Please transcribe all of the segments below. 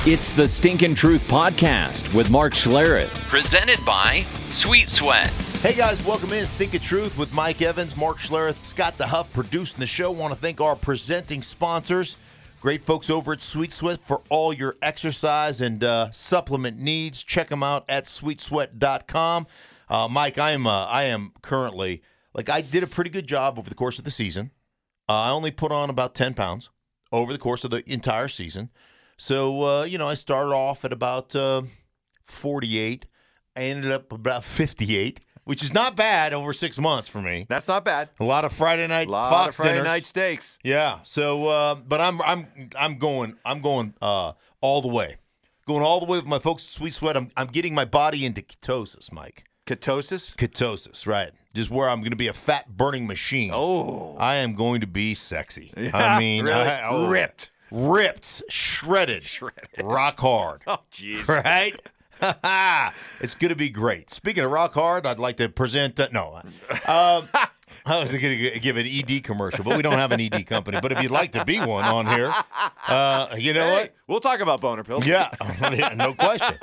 It's the Stinkin' Truth Podcast with Mark Schlereth, presented by Sweet Sweat. Hey guys, welcome in Stinkin' Truth with Mike Evans, Mark Schlereth, Scott the Huff producing the show. Want to thank our presenting sponsors, great folks over at Sweet Sweat for all your exercise and supplement needs. Check them out at sweetsweat.com. Mike, I am currently, I did a pretty good job over the course of the season. I only put on about 10 pounds over the course of the entire season. So, I started off at about 48. I ended up about 58, which is not bad over 6 months for me. That's not bad. A lot of Friday night Fox dinners. Steaks. Yeah. So, but I'm going all the way. Going all the way with my folks at Sweet Sweat. I'm getting my body into ketosis, Mike. Ketosis? Ketosis, right. Just where I'm going to be a fat-burning machine. Oh. I am going to be sexy. Yeah, I mean, really? Ripped, shredded, rock hard. Oh, jeez. Right? It's going to be great. Speaking of rock hard, I'd like to present I was going to give an ED commercial, but we don't have an ED company. But if you'd like to be one on here, you know what? We'll talk about boner pills. Yeah, no question.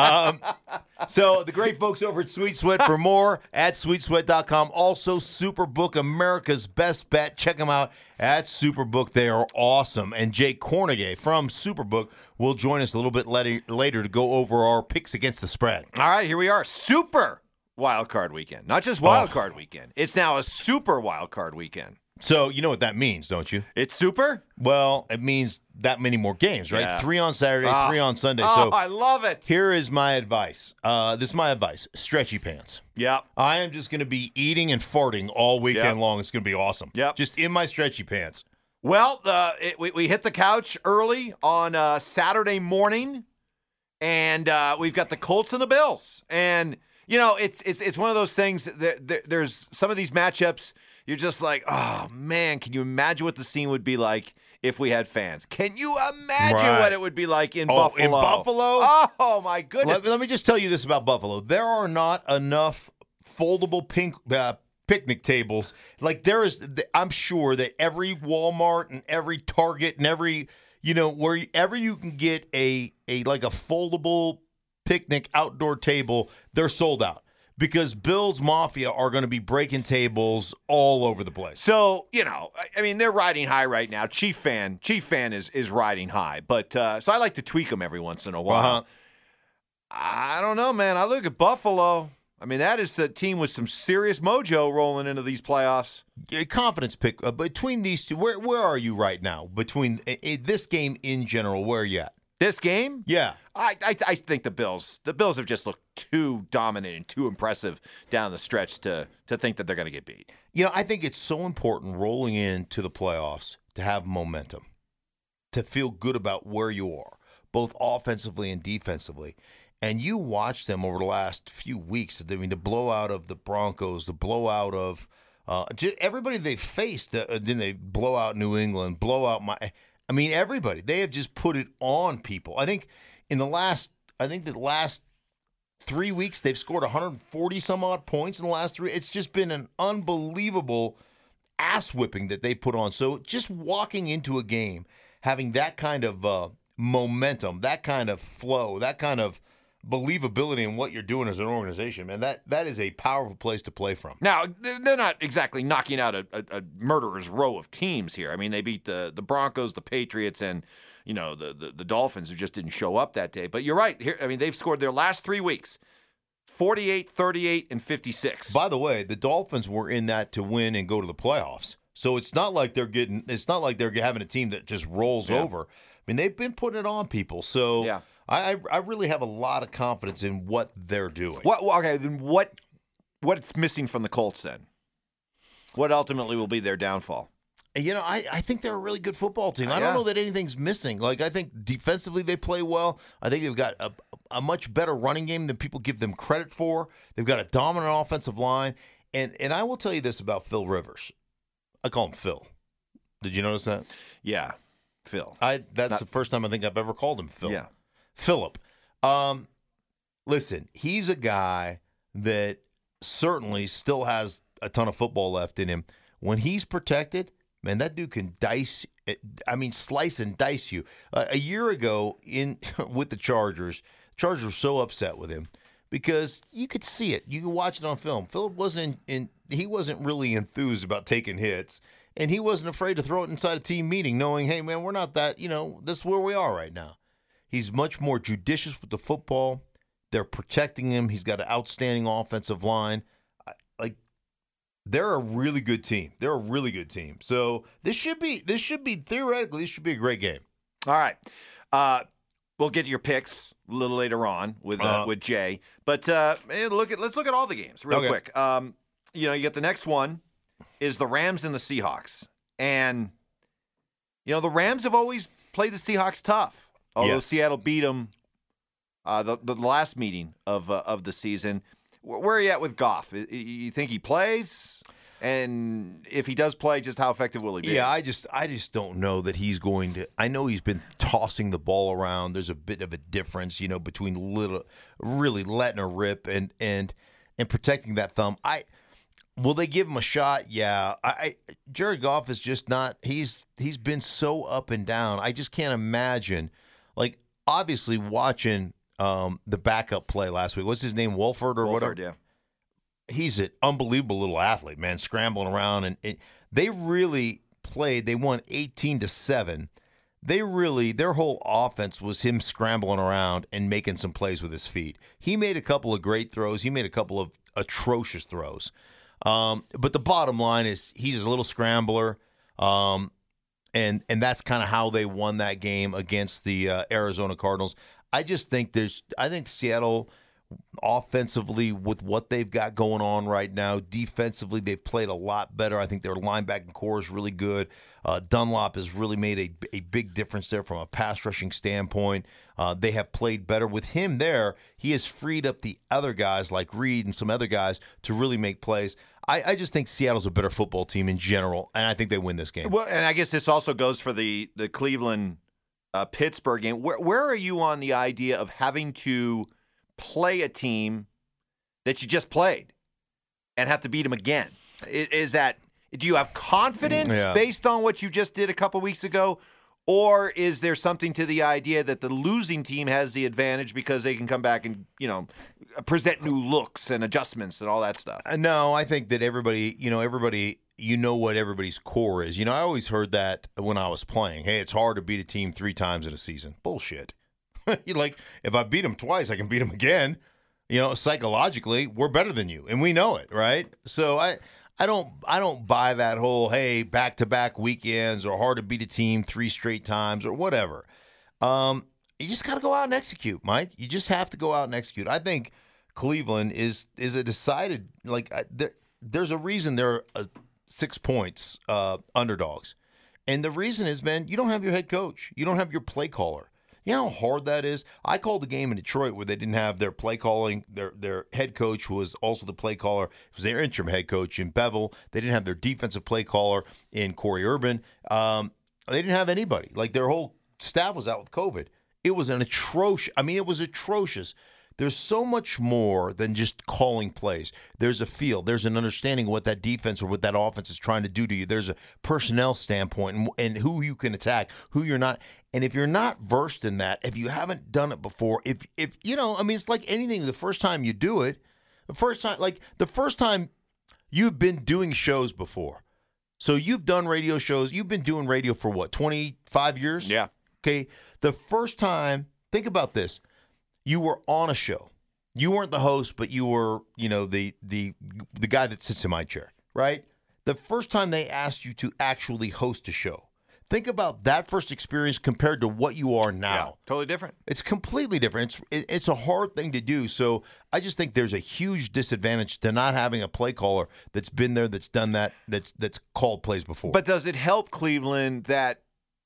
So the great folks over at Sweet Sweat, for more at sweetsweat.com. Also, Superbook, America's best bet. Check them out at Superbook. They are awesome. And Jake Cornegay from Superbook will join us a little bit later to go over our picks against the spread. All right, here we are. Super Wild Card Weekend. Not just Wild Card Weekend. It's now a Super Wild Card Weekend. So you know what that means, don't you? It's super? Well, it means that many more games, right? Yeah. 3 on Saturday, 3 on Sunday. Oh, So I love it. here is my advice. This is my advice. Stretchy pants. Yep. I am just going to be eating and farting all weekend long. It's going to be awesome. Yep. Just in my stretchy pants. Well, we hit the couch early on Saturday morning, and we've got the Colts and the Bills. And, it's one of those things that there's some of these matchups, you're just like, oh, man, can you imagine what the scene would be like if we had fans? Can you imagine what it would be like in Buffalo? In Buffalo? Oh, my goodness. Let me just tell you this about Buffalo. There are not enough foldable picnic tables. I'm sure that every Walmart and every Target and every, wherever you can get a foldable picnic outdoor table, they're sold out. Because Bills Mafia are going to be breaking tables all over the place. So, they're riding high right now. Chief fan is riding high. But so I like to tweak them every once in a while. Uh-huh. I don't know, man. I look at Buffalo. I mean, that is a team with some serious mojo rolling into these playoffs. Confidence pick. Between these two, where are you right now? Between this game in general, where are you at? This game? Yeah. I think the Bills have just looked too dominant and too impressive down the stretch to think that they're going to get beat. I think it's so important rolling into the playoffs to have momentum, to feel good about where you are, both offensively and defensively. And you watch them over the last few weeks. I mean, the blowout of the Broncos, the blowout of everybody they faced. Then they blow out New England, everybody. They have just put it on people. I think the last 3 weeks, they've scored 140 some odd points in the last 3. It's just been an unbelievable ass whipping that they put on. So just walking into a game, having that kind of momentum, that kind of flow, that kind of believability in what you're doing as an organization, man, that is a powerful place to play from. Now, they're not exactly knocking out a murderer's row of teams here. I mean, they beat the Broncos, the Patriots, and the Dolphins, who just didn't show up that day. But you're right. Here, I mean, they've scored their last 3 weeks, 48, 38, and 56. By the way, the Dolphins were in that to win and go to the playoffs. So it's not like they're having a team that just rolls over. I mean, they've been putting it on people. So yeah. I really have a lot of confidence in what they're doing. Then what's missing from the Colts then? What ultimately will be their downfall? I think they're a really good football team. I don't know that anything's missing. I think defensively they play well. I think they've got a much better running game than people give them credit for. They've got a dominant offensive line. And I will tell you this about Phil Rivers. I call him Phil. Did you notice that? Yeah, Phil. That's the first time I think I've ever called him Phil. Yeah. Philip. Listen, he's a guy that certainly still has a ton of football left in him. When he's protected, man, that dude can dice slice and dice you. A year ago with the Chargers were so upset with him because you could see it. You could watch it on film. Philip he wasn't really enthused about taking hits, and he wasn't afraid to throw it inside a team meeting, knowing, hey, man, we're not that, this is where we are right now. He's much more judicious with the football. They're protecting him. He's got an outstanding offensive line. They're a really good team. So this should be theoretically, this should be a great game. All right. We'll get to your picks a little later on with Jay. But let's look at all the games real quick. You get the next one is the Rams and the Seahawks. And, the Rams have always played the Seahawks tough. Although Seattle beat them the last meeting of the season. Where are you at with Goff? You think he plays? And if he does play, just how effective will he be? Yeah, I just don't know that he's going to. I know he's been tossing the ball around. There's a bit of a difference, between really letting her rip and protecting that thumb. Will they give him a shot? Yeah. Jared Goff is just not. He's been so up and down. I just can't imagine. Obviously watching the backup play last week. What's his name? Wolford or whatever? Yeah. He's an unbelievable little athlete, man, scrambling around. And they really played. They won 18-7. Their whole offense was him scrambling around and making some plays with his feet. He made a couple of great throws. He made a couple of atrocious throws. But the bottom line is he's a little scrambler. And that's kind of how they won that game against the Arizona Cardinals. I think Seattle offensively with what they've got going on right now, defensively they've played a lot better. I think their linebacking core is really good. Dunlop has really made a big difference there from a pass rushing standpoint. They have played better with him there. He has freed up the other guys like Reed and some other guys to really make plays. I just think Seattle's a better football team in general, and I think they win this game. Well, and I guess this also goes for the Cleveland Pittsburgh game. Where are you on the idea of having to play a team that you just played and have to beat them again? Do you have confidence based on what you just did a couple weeks ago? Or is there something to the idea that the losing team has the advantage because they can come back and, present new looks and adjustments and all that stuff? No, I think that everybody, what everybody's core is. I always heard that when I was playing. Hey, it's hard to beat a team 3 times in a season. Bullshit. If I beat them twice, I can beat them again. Psychologically, we're better than you, and we know it, right? So I don't buy that whole, hey, back-to-back weekends or hard to beat a team 3 straight times or whatever. You just got to go out and execute, Mike. You just have to go out and execute. I think Cleveland is a decided, there's a reason they're 6 points underdogs. And the reason is, man, you don't have your head coach. You don't have your play caller. You know how hard that is? I called a game in Detroit where they didn't have their play calling. Their head coach was also the play caller. It was their interim head coach in Bevel. They didn't have their defensive play caller in Corey Urban. They didn't have anybody. Their whole staff was out with COVID. It was it was atrocious. There's so much more than just calling plays. There's a feel. There's an understanding of what that defense or what that offense is trying to do to you. There's a personnel standpoint and who you can attack, who you're not. And if you're not versed in that, if you haven't done it before, if it's like anything. The first time you do it, the first time you've been doing shows before. So you've done radio shows. You've been doing radio for what, 25 years? Yeah. Okay. The first time, think about this. You were on a show. You weren't the host, but you were, the guy that sits in my chair, right? The first time they asked you to actually host a show. Think about that first experience compared to what you are now. Yeah, totally different. It's completely different. It's a hard thing to do. So I just think there's a huge disadvantage to not having a play caller that's been there, that's done that, that's called plays before. But does it help Cleveland that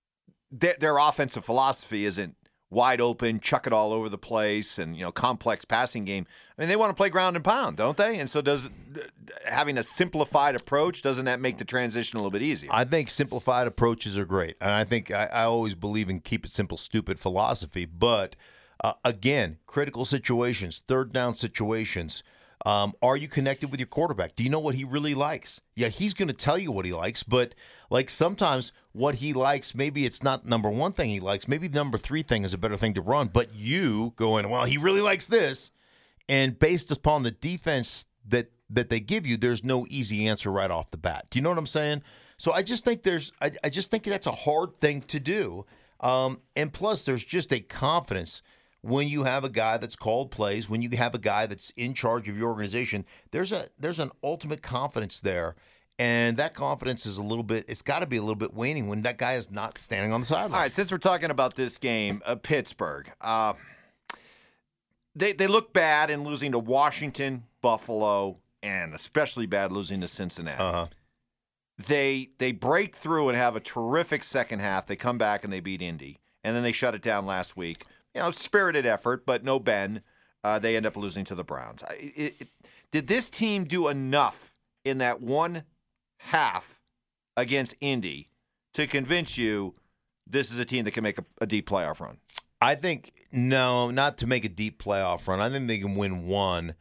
their offensive philosophy isn't wide open, chuck it all over the place, and complex passing game? I mean, they want to play ground and pound, don't they? And so does having a simplified approach, doesn't that make the transition a little bit easier? I think simplified approaches are great, and I think I always believe in keep it simple, stupid philosophy. But again, critical situations, third down situations, Are you connected with your quarterback? Do you know what he really likes? Yeah, he's going to tell you what he likes, but like sometimes what he likes, maybe it's not number one thing he likes. Maybe the number 3 thing is a better thing to run, but you go in, well, he really likes this. And based upon the defense that they give you, there's no easy answer right off the bat. Do you know what I'm saying? So I just think I just think that's a hard thing to do. And plus, there's just a confidence when you have a guy that's called plays, when you have a guy that's in charge of your organization. There's an ultimate confidence there, and that confidence is it's got to be a little bit waning when that guy is not standing on the sideline. All right, since we're talking about this game, Pittsburgh, they look bad in losing to Washington, Buffalo, and especially bad losing to Cincinnati. Uh-huh. They break through and have a terrific second half. They come back and they beat Indy, and then they shut it down last week. Spirited effort, but no Ben. They end up losing to the Browns. Did this team do enough in that one half against Indy to convince you this is a team that can make a deep playoff run? I think, no, not to make a deep playoff run. I think they can win one.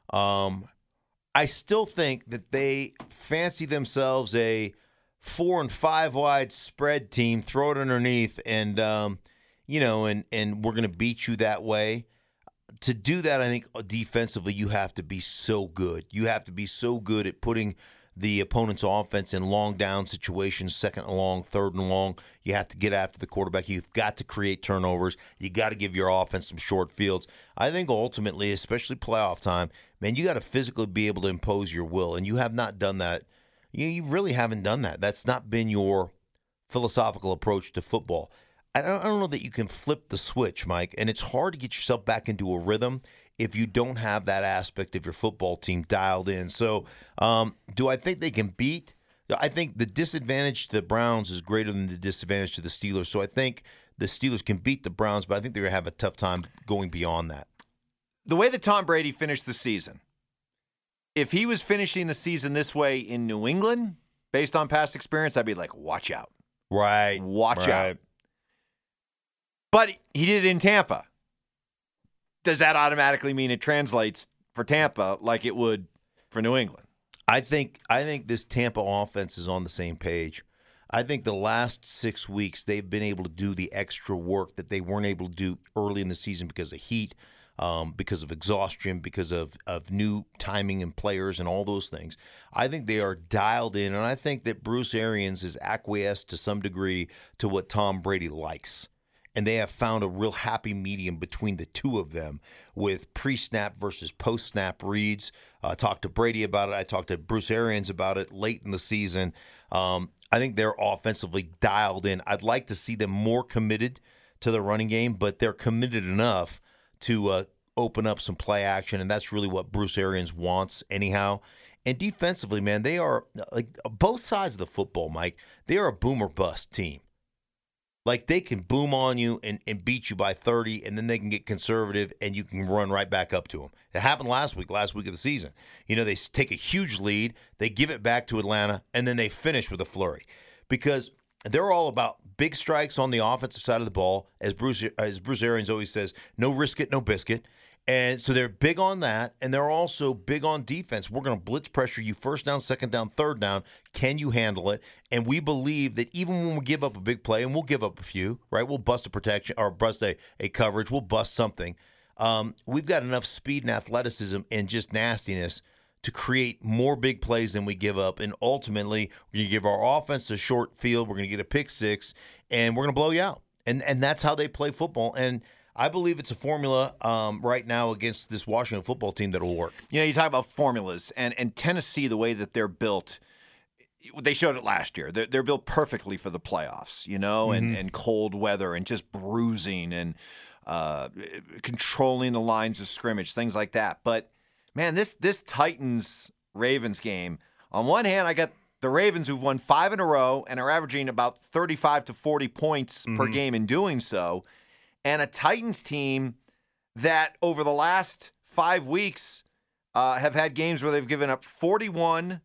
I still think that they fancy themselves a 4 and 5 wide spread team, throw it underneath, and and we're going to beat you that way. To do that, I think defensively you have to be so good. You have to be so good at putting the opponent's offense in long down situations, 2nd and long, 3rd and long. You have to get after the quarterback. You've got to create turnovers. You got to give your offense some short fields. I think ultimately, especially playoff time, man, you got to physically be able to impose your will, and you have not done that. You really haven't done that. That's not been your philosophical approach to football. I don't know that you can flip the switch, Mike, and it's hard to get yourself back into a rhythm if you don't have that aspect of your football team dialed in. So do I think they can beat? I think the disadvantage to the Browns is greater than the disadvantage to the Steelers. So I think the Steelers can beat the Browns, but I think they're going to have a tough time going beyond that. The way that Tom Brady finished the season, if he was finishing the season this way in New England, based on past experience, I'd be like, watch out. Right. Watch out. But he did it in Tampa. Does that automatically mean it translates for Tampa like it would for New England? I think this Tampa offense is on the same page. I think the last 6 weeks they've been able to do the extra work that they weren't able to do early in the season because of heat, because of exhaustion, because of new timing and players and all those things. I think they are dialed in, and I think that Bruce Arians is acquiesced to some degree to what Tom Brady likes. And they have found a real happy medium between the two of them with pre-snap versus post-snap reads. I talked to Brady about it. I talked to Bruce Arians about it late in the season. I think they're offensively dialed in. I'd like to see them more committed to the running game, but they're committed enough to open up some play action, and that's really what Bruce Arians wants anyhow. And defensively, man, they are, like both sides of the football, Mike, they are a boom or bust team. Like, they can boom on you and beat you by 30, and then they can get conservative, and you can run right back up to them. It happened last week of the season. They take a huge lead, they give it back to Atlanta, and then they finish with a flurry. Because they're all about big strikes on the offensive side of the ball. As Bruce Arians always says, no risk it, no biscuit. And so they're big on that, and they're also big on defense. We're going to blitz pressure you 1st down, 2nd down, 3rd down. Can you handle it? And we believe that even when we give up a big play, and we'll give up a few, right? We'll bust a protection or bust a coverage. We'll bust something. We've got enough speed and athleticism and just nastiness to create more big plays than we give up. And ultimately, we're going to give our offense a short field. We're going to get a pick 6, and we're going to blow you out. And that's how they play football. And I believe it's a formula right now against this Washington football team that will work. You talk about formulas, and Tennessee, the way that they're built, they showed it last year. They're built perfectly for the playoffs, and cold weather and just bruising and controlling the lines of scrimmage, things like that. But, man, this Titans-Ravens game, on one hand, I got the Ravens who've won 5 in a row and are averaging about 35 to 40 points per game in doing so. And a Titans team that over the last 5 weeks have had games where they've given up 41,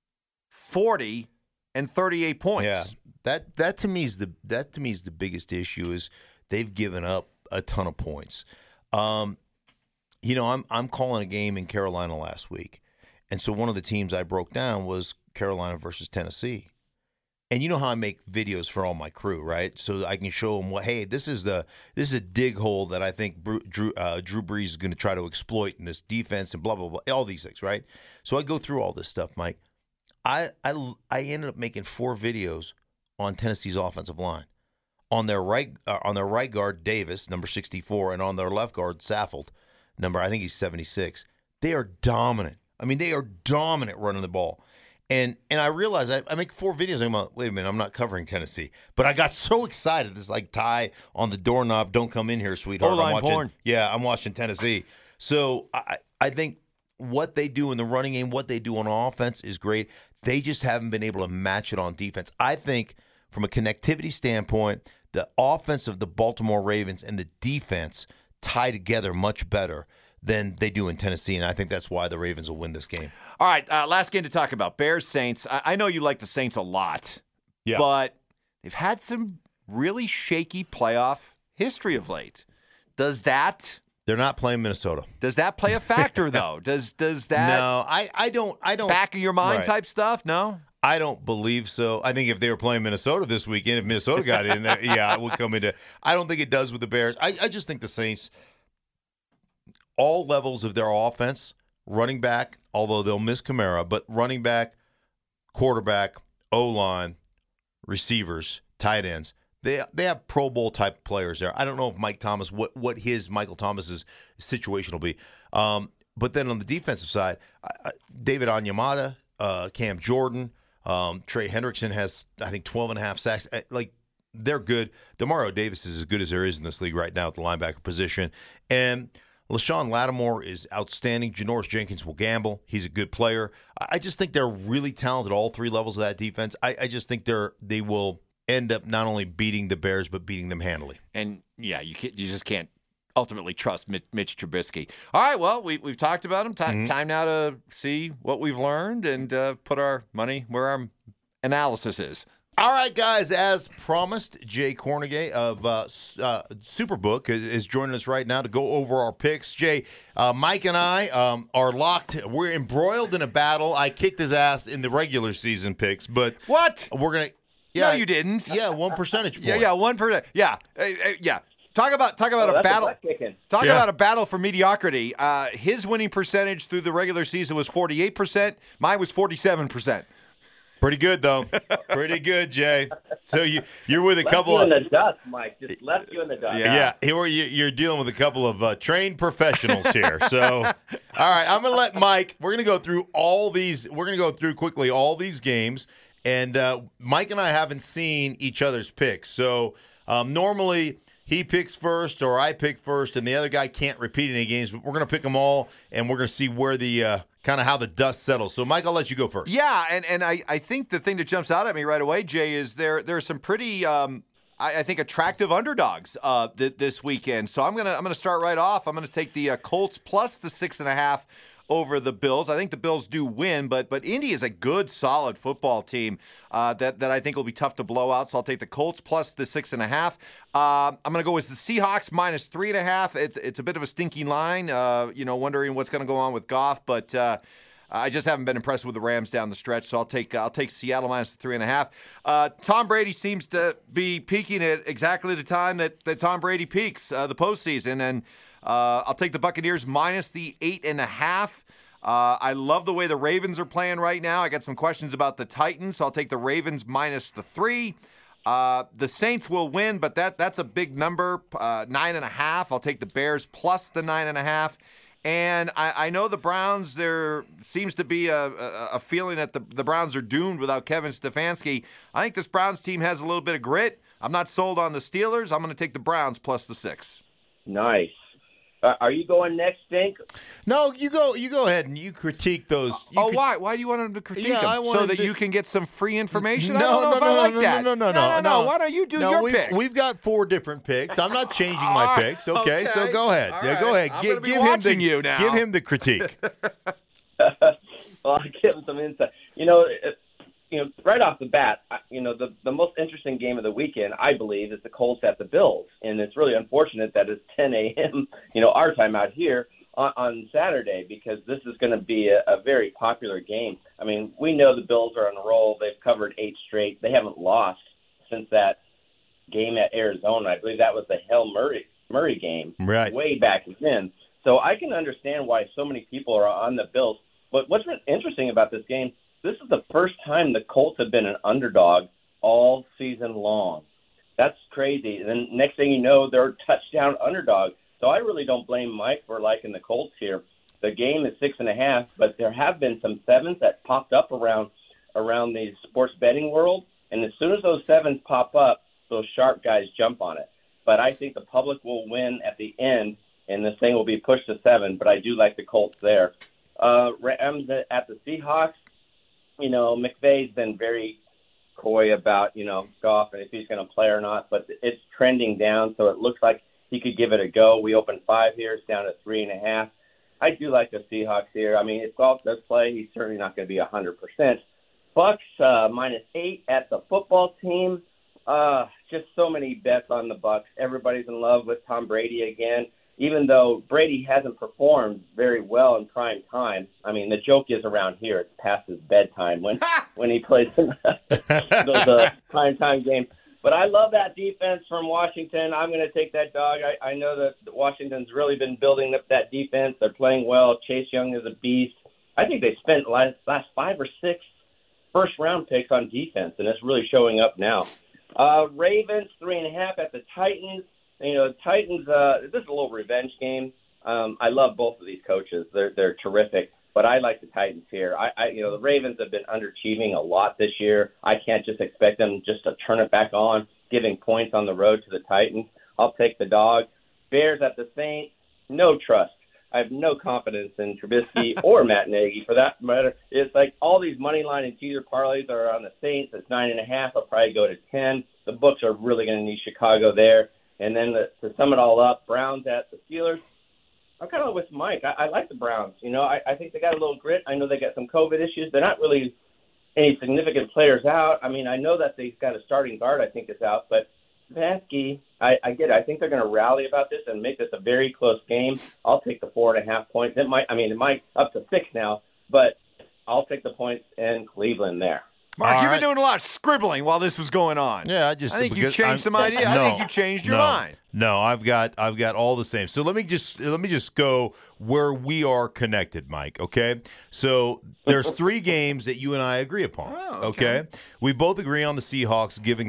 40, and 38 points. Yeah, that to me is the biggest issue is they've given up a ton of points. I'm calling a game in Carolina last week, and so one of the teams I broke down was Carolina versus Tennessee. And you know how I make videos for all my crew, right? So I can show them this is a dig hole that I think Drew Brees is going to try to exploit in this defense and blah blah blah, all these things, right? So I go through all this stuff, Mike. I ended up making 4 videos on Tennessee's offensive line. On their right guard, Davis, number 64, and on their left guard, Saffold, I think he's 76. They are dominant. I mean, they are dominant running the ball. And I realized I make 4 videos. I'm like, wait a minute, I'm not covering Tennessee. But I got so excited. It's like Ty on the doorknob, don't come in here, sweetheart. I'm watching Tennessee. So I think what they do in the running game, what they do on offense is great. They just haven't been able to match it on defense. I think from a connectivity standpoint, the offense of the Baltimore Ravens and the defense tie together much better than they do in Tennessee, and I think that's why the Ravens will win this game. All right, last game to talk about, Bears-Saints. I know you like the Saints a lot, but they've had some really shaky playoff history of late. They're not playing Minnesota. Does that play a factor, though? Does that? No, I don't. Back of your mind type stuff? No? I don't believe so. I think if they were playing Minnesota this weekend, if Minnesota got in there, it would come into. I don't think it does with the Bears. I just think the Saints, all levels of their offense, running back, although they'll miss Kamara, but running back, quarterback, O-line, receivers, tight ends, they have Pro Bowl type players there. I don't know if Michael Thomas's situation will be. But then on the defensive side, David Onyemata, Cam Jordan, Trey Hendrickson has, I think, 12.5 sacks. They're good. Demario Davis is as good as there is in this league right now at the linebacker position. And LaShawn Lattimore is outstanding. Janoris Jenkins will gamble. He's a good player. I just think they're really talented at all 3 levels of that defense. I just think they will end up not only beating the Bears, but beating them handily. And, you just can't ultimately trust Mitch Trubisky. All right, well, we've talked about him. Time now to see what we've learned and put our money where our analysis is. All right, guys, as promised, Jay Kornegay of Superbook is joining us right now to go over our picks. Jay, Mike and I are locked. We're embroiled in a battle. I kicked his ass in the regular season picks, but what? We're going to – No, you didn't. Yeah, 1 percentage point. Yeah, 1%. Yeah, yeah. Talk about a battle. Talk about a battle for mediocrity. His winning percentage through the regular season was 48%. Mine was 47%. Pretty good, though. Pretty good, Jay. So you're with a couple of – left you in the dust, Mike. Just left you in the dust. Yeah. You're dealing with a couple of trained professionals here. So, all right, I'm going to let Mike – we're going to go through all these – we're going to go through quickly all these games. And Mike and I haven't seen each other's picks. So, normally – he picks first or I pick first, and the other guy can't repeat any games. But we're going to pick them all, and we're going to see where the kind of how the dust settles. So, Mike, I'll let you go first. Yeah, and I think the thing that jumps out at me right away, Jay, is there are some pretty I think attractive underdogs this weekend. So I'm gonna start right off. I'm gonna take the Colts plus the 6.5 over the Bills. I think the Bills do win, but Indy is a good, solid football team that I think will be tough to blow out. So I'll take the Colts plus the 6.5. I'm going to go with the Seahawks minus 3.5. It's a bit of a stinky line, wondering what's going to go on with Goff, but I just haven't been impressed with the Rams down the stretch, so I'll take Seattle minus the 3.5. Tom Brady seems to be peaking at exactly the time that Tom Brady peaks, the postseason, and I'll take the Buccaneers minus the 8.5. I love the way the Ravens are playing right now. I got some questions about the Titans, so I'll take the Ravens minus the 3. The Saints will win, but that's a big number, 9.5. I'll take the Bears plus the 9.5. And I know the Browns, there seems to be a feeling that the Browns are doomed without Kevin Stefanski. I think this Browns team has a little bit of grit. I'm not sold on the Steelers. I'm going to take the Browns plus the 6. Nice. Are you going next, Stink? No, you go ahead and you critique those. Why? Why do you want him to critique them? So that you can get some free information? I don't know if I like that. No. Why don't you do your picks? We've got 4 different picks. I'm not changing my picks. Okay, so go ahead. All yeah, go ahead. I'm give him you now. Give him the critique. Well, I'll give him some insight. Right off the bat, the most interesting game of the weekend, I believe, is the Colts at the Bills. And it's really unfortunate that it's 10 a.m., our time out here on Saturday, because this is going to be a very popular game. I mean, we know the Bills are on a roll. They've covered 8 straight. They haven't lost since that game at Arizona. I believe that was the Hail Murray game way back then. So I can understand why so many people are on the Bills. But what's interesting about this game, this is the first time the Colts have been an underdog all season long. That's crazy. And then next thing you know, they're a touchdown underdog. So I really don't blame Mike for liking the Colts here. The game is 6.5, but there have been some 7s that popped up around the sports betting world. And as soon as those 7s pop up, those sharp guys jump on it. But I think the public will win at the end, and this thing will be pushed to 7. But I do like the Colts there. Rams at the Seahawks. You know, McVay's been very coy about, Goff and if he's going to play or not. But it's trending down, so it looks like he could give it a go. We opened 5 here. It's down to 3.5. I do like the Seahawks here. I mean, if Goff does play, he's certainly not going to be 100%. Bucks -8 at the football team. Just so many bets on the Bucks. Everybody's in love with Tom Brady again, even though Brady hasn't performed very well in prime time. I mean, the joke is around here, it's past his bedtime when he plays in those prime time games. But I love that defense from Washington. I'm going to take that dog. I know that Washington's really been building up that defense. They're playing well. Chase Young is a beast. I think they spent last 5 or 6 first-round picks on defense, and it's really showing up now. Ravens, 3.5 at the Titans. Titans, this is a little revenge game. I love both of these coaches. They're terrific. But I like the Titans here. The Ravens have been underachieving a lot this year. I can't just expect them just to turn it back on, giving points on the road to the Titans. I'll take the dog. Bears at the Saints, no trust. I have no confidence in Trubisky or Matt Nagy, for that matter. It's like all these money line and teaser parlays are on the Saints. It's 9.5. I'll probably go to 10. The books are really going to need Chicago there. And then to sum it all up, Browns at the Steelers. I'm kind of with Mike. I like the Browns. I think they got a little grit. I know they got some COVID issues. They're not really any significant players out. I mean, I know that they've got a starting guard I think is out, but Stefanski, I get it. I think they're going to rally about this and make this a very close game. I'll take the 4.5 points. It might up to 6 now, but I'll take the points in Cleveland there. Mark, you've been doing a lot of scribbling while this was going on. Yeah, I think you changed some idea. I think you changed your mind. No, I've got all the same. So let me just go where we are connected, Mike. Okay, so there's 3 games that you and I agree upon. Oh, okay, we both agree on the Seahawks giving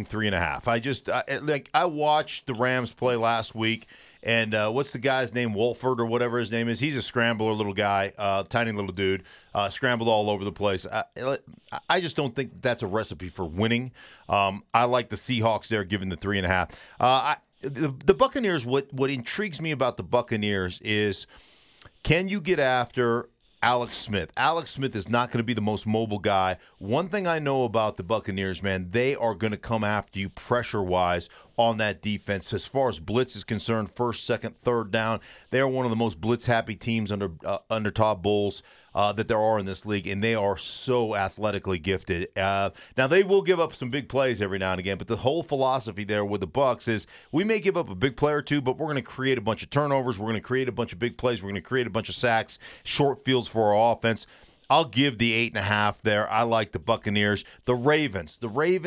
3.5. I watched the Rams play last week. And what's the guy's name? Wolford or whatever his name is. He's a scrambler little guy, tiny little dude, scrambled all over the place. I just don't think that's a recipe for winning. I like the Seahawks there giving the 3.5. The Buccaneers, what intrigues me about the Buccaneers is, can you get after Alex Smith? Alex Smith is not going to be the most mobile guy. One thing I know about the Buccaneers, man, they are going to come after you pressure-wise on that defense. As far as blitz is concerned, first, second, third down, they are one of the most blitz-happy teams under Todd Bowles that there are in this league, and they are so athletically gifted. Now, they will give up some big plays every now and again, but the whole philosophy there with the Bucs is we may give up a big play or two, but we're going to create a bunch of turnovers. We're going to create a bunch of big plays. We're going to create a bunch of sacks, short fields for our offense. I'll give the 8.5 there. I like the Buccaneers. The Ravens,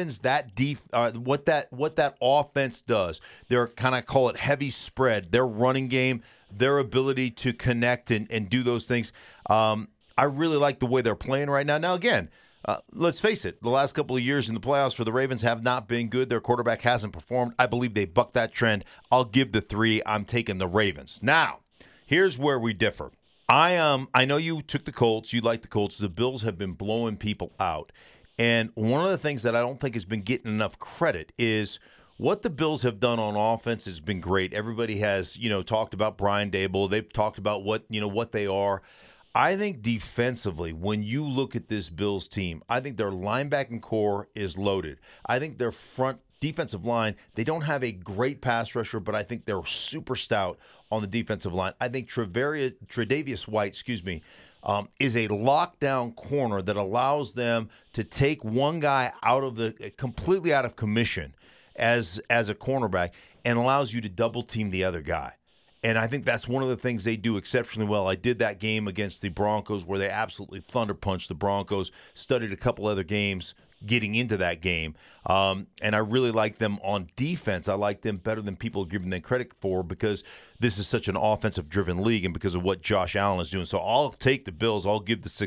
what that offense does, they're kind of call it heavy spread. Their running game, their ability to connect and do those things. I really like the way they're playing right now. Now, again, let's face it, the last couple of years in the playoffs for the Ravens have not been good. Their quarterback hasn't performed. I believe they bucked that trend. I'll give the 3. I'm taking the Ravens. Now, here's where we differ. I know you took the Colts. You like the Colts. The Bills have been blowing people out. And one of the things that I don't think has been getting enough credit is what the Bills have done on offense has been great. Everybody has, talked about Brian Daboll. They've talked about what they are. I think defensively, when you look at this Bills team, I think their linebacking core is loaded. I think their front defensive line, they don't have a great pass rusher, but I think they're super stout on the defensive line. I think Tre'Davious White, is a lockdown corner that allows them to take one guy completely out of commission as a cornerback and allows you to double team the other guy. And I think that's one of the things they do exceptionally well. I did that game against the Broncos where they absolutely thunder punched the Broncos, studied a couple other games getting into that game. And I really like them on defense. I like them better than people give them credit for because this is such an offensive-driven league and because of what Josh Allen is doing. So I'll take the Bills. I'll give the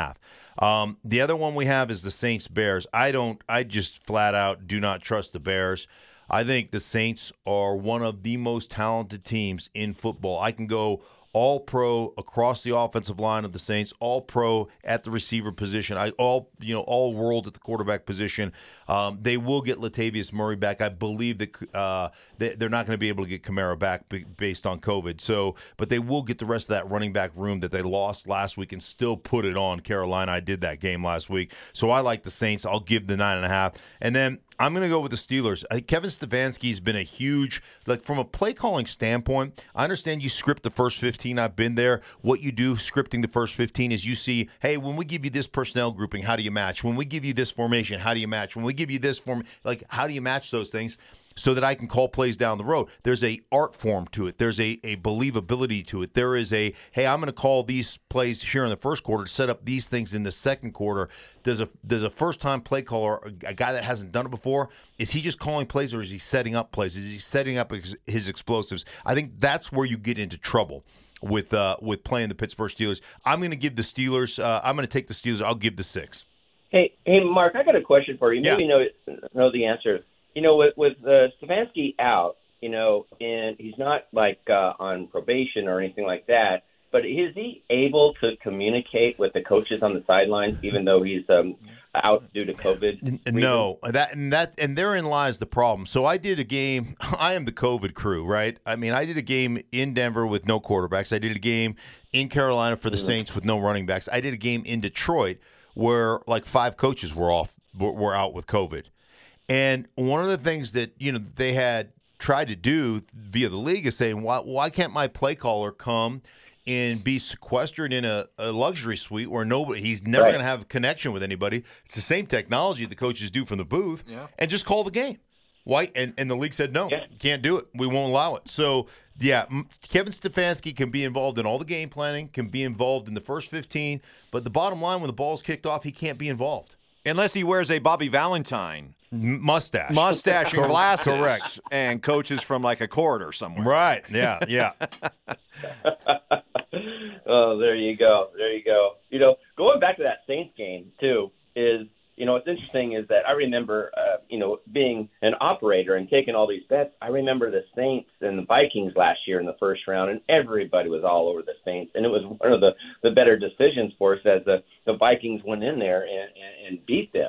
6.5. The other one we have is the Saints-Bears. I just flat out do not trust the Bears. I think the Saints are one of the most talented teams in football. I can go all-pro across the offensive line of the Saints, all-pro at the receiver position, all-world at the quarterback position. They will get Latavius Murray back. I believe that they're not going to be able to get Kamara back based on COVID. But they will get the rest of that running back room that they lost last week and still put it on Carolina. I did that game last week. So I like the Saints. I'll give the 9.5. And then I'm going to go with the Steelers. Kevin Stefanski's been a huge, from a play calling standpoint, I understand you script the first 15. I've been there. What you do scripting the first 15 is you see, hey, when we give you this personnel grouping, how do you match? When we give you this formation, how do you match? When we give you this form, how do you match those things? So that I can call plays down the road. There's a art form to it. There's a believability to it. There is hey, I'm going to call these plays here in the first quarter to set up these things in the second quarter. There's a first-time play caller, a guy that hasn't done it before. Is he just calling plays or is he setting up plays? Is he setting up his explosives? I think that's where you get into trouble with playing the Pittsburgh Steelers. I'm going to give the Steelers. I'm going to take the Steelers. I'll give the 6. Hey, Mark, I got a question for you. Maybe you know the answer. With Stefanski out, and he's not on probation or anything like that, but is he able to communicate with the coaches on the sidelines even though he's out due to COVID? No, and therein lies the problem. So I did a game. I am the COVID crew, right? I mean, I did a game in Denver with no quarterbacks. I did a game in Carolina for the Saints with no running backs. I did a game in Detroit where 5 coaches were out with COVID. And one of the things that they had tried to do via the league is saying, why can't my play caller come and be sequestered in a luxury suite where he's never going to have a connection with anybody? It's the same technology the coaches do from the booth, and just call the game. Why? And the league said no, you can't do it. We won't allow it. So Kevin Stefanski can be involved in all the game planning, can be involved in the first 15, but the bottom line, when the ball's kicked off, he can't be involved unless he wears a Bobby Valentine. Mustache and glasses. Correct. And coaches from a corridor somewhere. Right. Yeah. Oh, there you go. Going back to that Saints game too is, what's interesting is that I remember, being an operator and taking all these bets. I remember the Saints and the Vikings last year in the first round, and everybody was all over the Saints, and it was one of the better decisions for us as the Vikings went in there and beat them.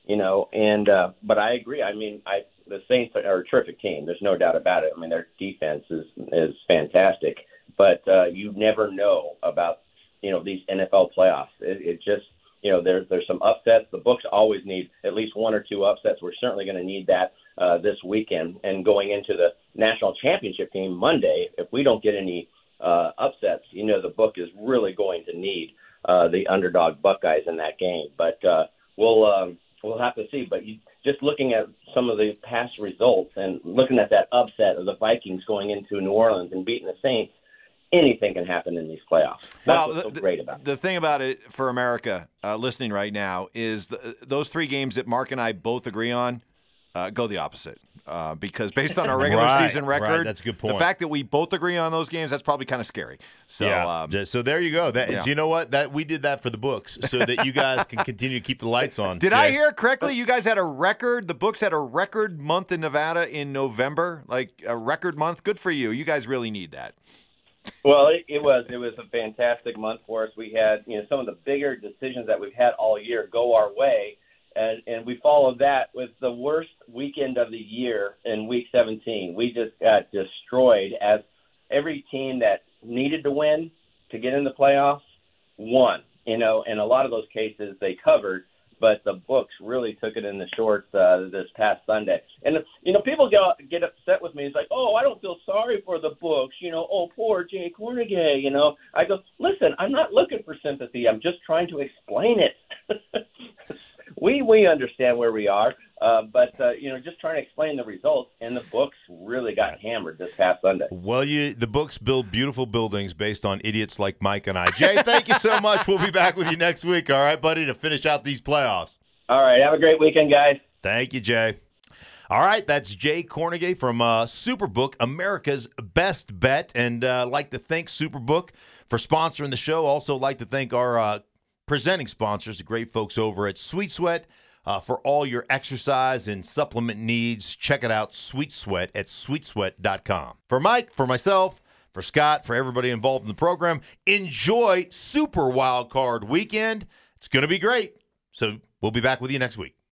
But I agree. I mean, the Saints are a terrific team. There's no doubt about it. I mean, their defense is fantastic. But you never know about, these NFL playoffs. It just, there's some upsets. The books always need at least 1 or 2 upsets. We're certainly going to need that this weekend. And going into the national championship game Monday, if we don't get any upsets, the book is really going to need the underdog Buckeyes in that game. But we'll have to see. But just looking at some of the past results and looking at that upset of the Vikings going into New Orleans and beating the Saints, anything can happen in these playoffs. That's what's so great about it. The thing about it for America listening right now is those 3 games that Mark and I both agree on go the opposite. Because based on our regular season record, that's a good point. The fact that we both agree on those games, that's probably kind of scary. So, so there you go. You know what? We did that for the books so that you guys can continue to keep the lights on. Did I hear correctly? You guys had a record. The books had a record month in Nevada in November, a record month. Good for you. You guys really need that. Well, it was a fantastic month for us. We had some of the bigger decisions that we've had all year go our way. And we followed that with the worst weekend of the year in Week 17. We just got destroyed as every team that needed to win to get in the playoffs won. In a lot of those cases they covered, but the books really took it in the shorts this past Sunday. And, people get upset with me. It's like, oh, I don't feel sorry for the books. Oh, poor Jay Cornegay. I go, listen, I'm not looking for sympathy. I'm just trying to explain it. We understand where we are. Just trying to explain the results, and the books really got hammered this past Sunday. Well, the books build beautiful buildings based on idiots like Mike and I. Jay, thank you so much. We'll be back with you next week, all right, buddy, to finish out these playoffs. All right, have a great weekend, guys. Thank you, Jay. All right, that's Jay Kornegay from Superbook, America's Best Bet. And like to thank Superbook for sponsoring the show. Also like to thank our presenting sponsors, the great folks over at Sweet Sweat. For all your exercise and supplement needs, check it out, Sweet Sweat at sweetsweat.com. For Mike, for myself, for Scott, for everybody involved in the program, enjoy Super Wild Card Weekend. It's going to be great. So we'll be back with you next week.